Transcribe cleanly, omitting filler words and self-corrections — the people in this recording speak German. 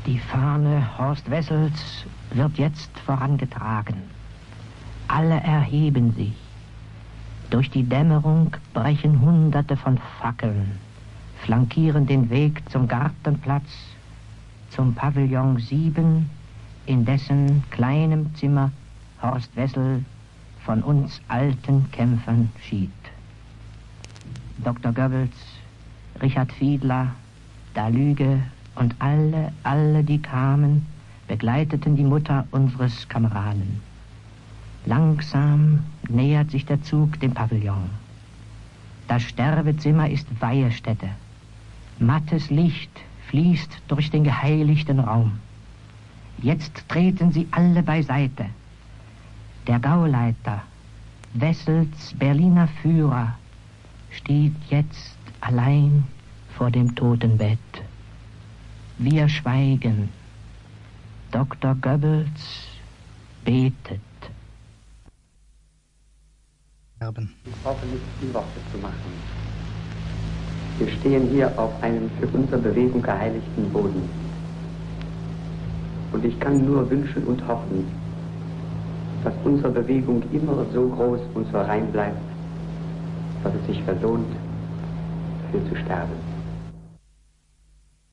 Die Fahne Horst Wessels wird jetzt vorangetragen. Alle erheben sich. Durch die Dämmerung brechen Hunderte von Fackeln, flankieren den Weg zum Gartenplatz, zum Pavillon 7, in dessen kleinem Zimmer Horst Wessel von uns alten Kämpfern schied. Dr. Goebbels, Richard Fiedler, Dalüge und alle, die kamen, begleiteten die Mutter unseres Kameraden. Langsam nähert sich der Zug dem Pavillon. Das Sterbezimmer ist Weihestätte. Mattes Licht fließt durch den geheiligten Raum. Jetzt treten sie alle beiseite. Der Gauleiter, Wessels Berliner Führer, steht jetzt allein vor dem Totenbett. Wir schweigen. Dr. Goebbels betet. Ich brauche nicht viel Worte zu machen. Wir stehen hier auf einem für unsere Bewegung geheiligten Boden. Und ich kann nur wünschen und hoffen, dass unsere Bewegung immer so groß und so rein bleibt, dass es sich verlohnt, dafür zu sterben.